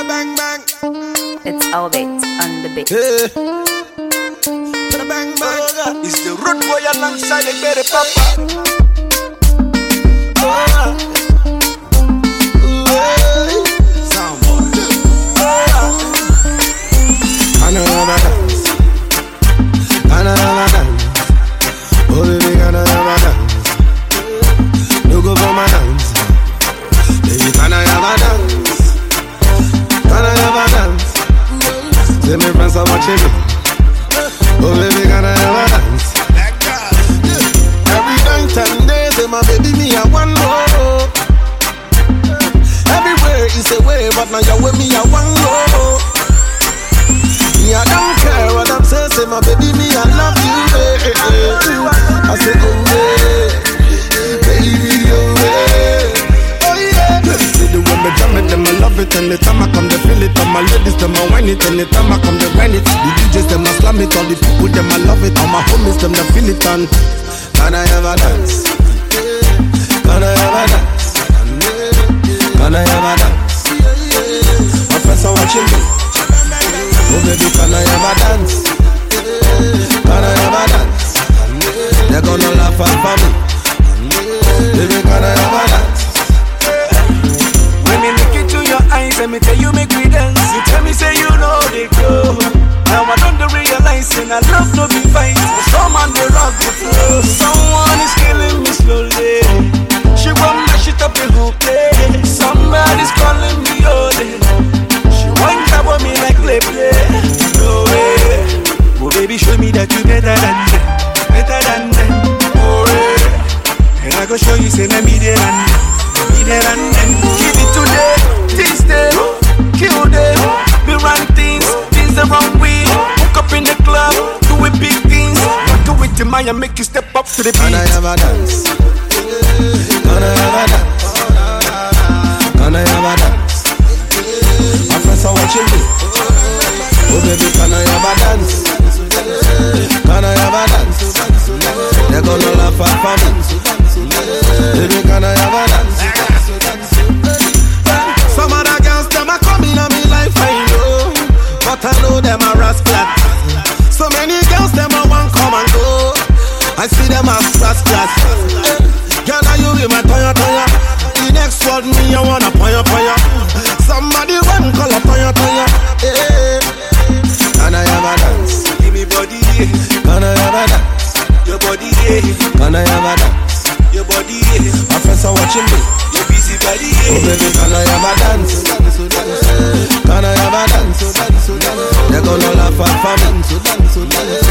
bang bang. It's Albert on the beat. Hey. Bang bang. It's the root boy alongside the baby papa. Soundboy. I know never dance. I know never dance. Oh baby, I know never dance. No go for my dance. Baby, can I ever dance? Can I ever dance? Say my friends are watching me. Oh baby, can I ever dance? Every night and day, say my baby, me I want more. Everywhere is a way, but now you're with me, I want more. Me I don't care what I'm saying, say my baby, me I love you. I say oh yeah, baby oh yeah, oh yeah. See the way me jam it, them I love it. Anytime I come, they feel it. All my ladies, them I whine it. Anytime I come, they grind it. The DJs, them I slam it. All the people, them I love it. All my homies, them they feel it. And can I ever dance? Can I ever dance? Can I ever dance? My friends are watching me. Oh baby, can I ever dance? Can I ever dance? They're gonna laugh at for me. Baby, can I ever dance? When me look into your eyes, let me tell you make me dance. You tell me say you know they go. Now I don't realize and I love to be fight. Someone they rock the flow. Someone is killing me slowly. She won't mash it up the whole place. Somebody's calling me Ole. She won't cover me like play. No way. Oh baby, show me that you better than them. Better than them. Oh yeah. And I go show you say let me there and me there and then. Give it today, this day, kill them. We run things the wrong way. Hook up in the club, doing big things. Do it to Maya, make you step up to the beat. Can I ever dance? Can I ever dance? Can I ever dance? My friends are watching me. Oh baby, can I ever dance? Can I ever dance? They're gonna laugh at for me. Baby, can I ever dance? Some other girls, them are coming on me like I know, but I know them are rascals. So many girls, them are one come and go. I see them as rascals. Girl, now you be my toya toya. The next word me, I wanna poya poya. Somebody run, call a toya toya. Can I ever dance? Give me body, Can I ever dance? your body, Can I ever dance? your body, My friends are watching me. your busy body. Oh baby, can I ever dance? Can I ever dance? They're gonna laugh at for me.